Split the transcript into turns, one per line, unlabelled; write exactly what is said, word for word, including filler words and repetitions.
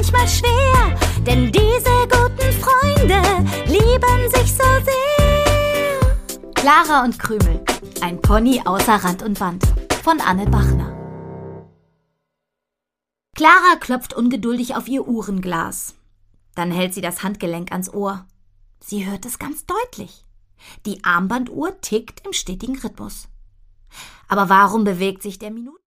manchmal schwer, denn diese guten Freunde lieben sich so sehr. Clara und Krümel, ein Pony außer Rand und Band, von Anne Bachner. Clara klopft ungeduldig auf ihr Uhrenglas. Dann hält sie das Handgelenk ans Ohr. Sie hört es ganz deutlich. Die Armbanduhr tickt im stetigen Rhythmus. Aber warum bewegt sich der Minuten?